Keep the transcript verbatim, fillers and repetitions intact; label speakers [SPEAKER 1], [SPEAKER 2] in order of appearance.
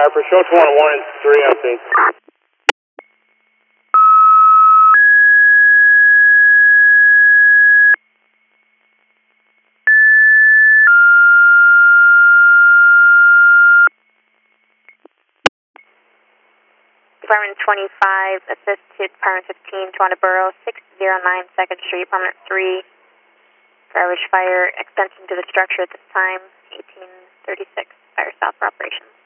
[SPEAKER 1] for show twenty-one and three updates.
[SPEAKER 2] Department twenty-five, assist to Department fifteen, Toronto Borough, six oh nine second Street, Department three, garbage fire, extension to the structure at this time, eighteen thirty-six, fire stop for operations.